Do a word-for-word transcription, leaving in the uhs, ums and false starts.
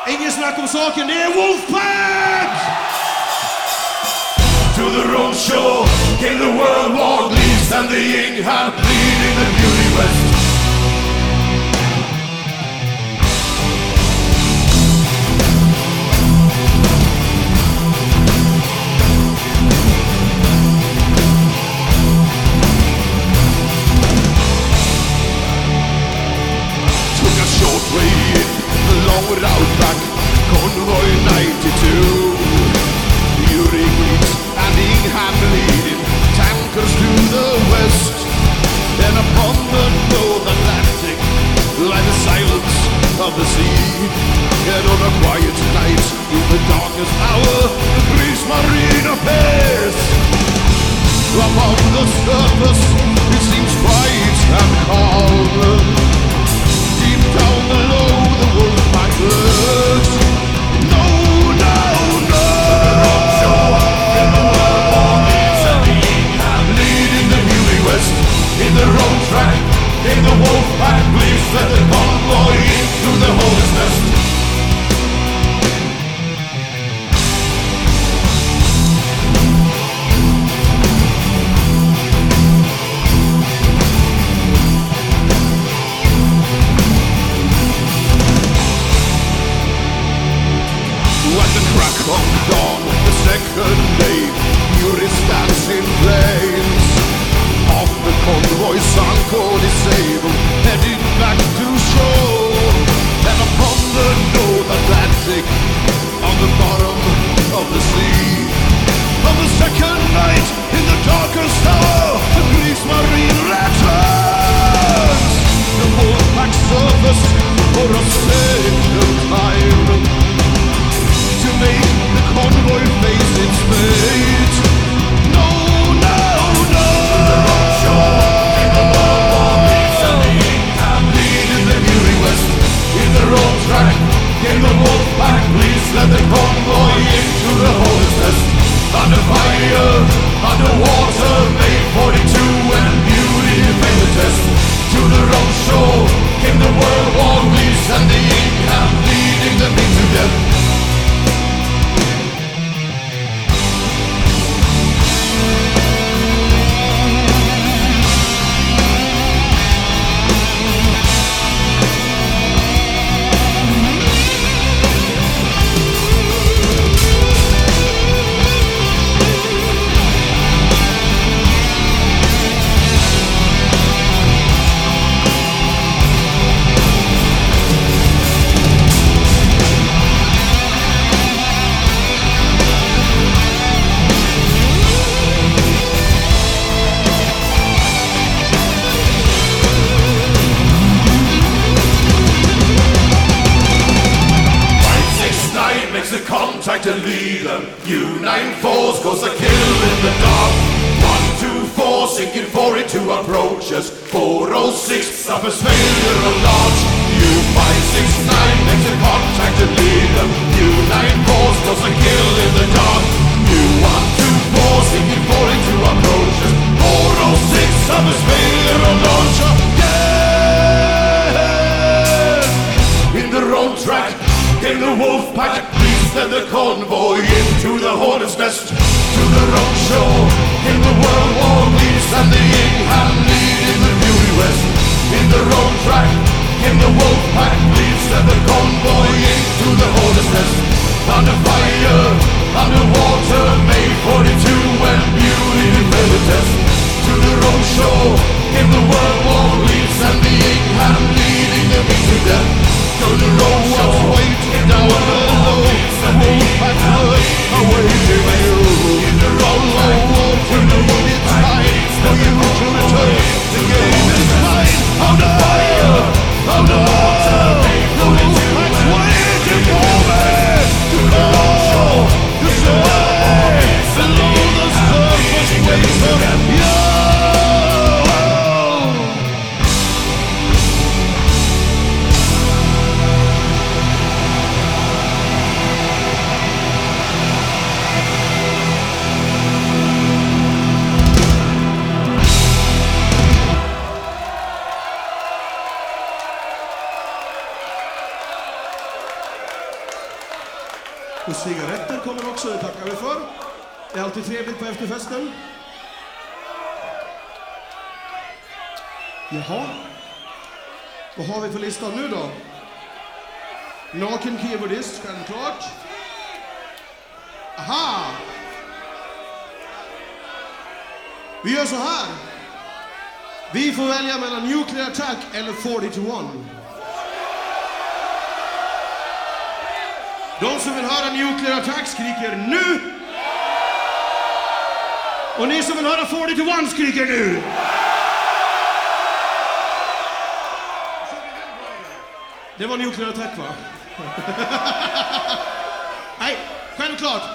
Ingen snakk om saken, det er Wolfpack! To the roadshow came the world war leaves and the ink had bleeding the beauty west. Took a short way in, the long route back, convoy ninety-two. Beauty weeks and Ingham leading tankers to the west. And upon the North Atlantic like the silence of the sea. And on a quiet night in the darkest hour the Greece Marine appears. Upon the surface it seems quiet and calm. Deep down below the Wolfpack lurks. No, no, no. In the road track, in the Wolfpack, please let the convoy into the hole's nest. At the crack of dawn, the second day, Fury stands in flames. Off the convoy sunk or disabled, heading back to shore. And upon the North Atlantic, on the bottom of the sea. On the second night, in the darkest hour, the Greece Marine returns. The Wolfpack surface for a second time, to make the convoy face its fate. No, no, no. In the road track, came the Wolfpack, please let the convoy into the hole's nest. Under fire, underwater, May forty-two and beauty made the test. To the road show came the World War Leaves and the Ingham leading them into death. And lead them. U ninety-four goes a kill in the dark. one two four sinking four into approaches. four oh six suffers failure of launch. U five six nine makes a contact and lead them. U ninety-four goes a kill in the dark. U one two four sinking four into approaches. four oh six suffers failure of launch. Yeah! In the road track came the Wolfpack. Led the convoy into the hornet's nest. To the road show in the World War Leaves and the Ingham leading the beauty west. In the road track in the Wolfpack leaves led the convoy into the hornet's nest. Under fire, underwater, May forty-two and beauty made the test. To the road show in the World War Leaves and the Ingham leading them into death. To the road show waiting down below. The Wolfpack was awaiting you. In the road low, when the moon is time for you to return. The game is mine. Under fire, underwater, the Wolfpack's waiting for me. To go, to stay below the surface waves of you. Och cigaretter kommer också, det tackar vi för. Det är alltid trevligt på efterfesten. Jaha. Vad har vi på listan nu då? Naken keyboardist, självklart. Aha! Vi gör så här. Vi får välja mellan Nuclear Attack eller forty to one. De som vill höra Nuclear Attack skriker nu. Och ni som vill höra forty to one skriker nu. Det var Nuclear Attack, va? Nej, självklart.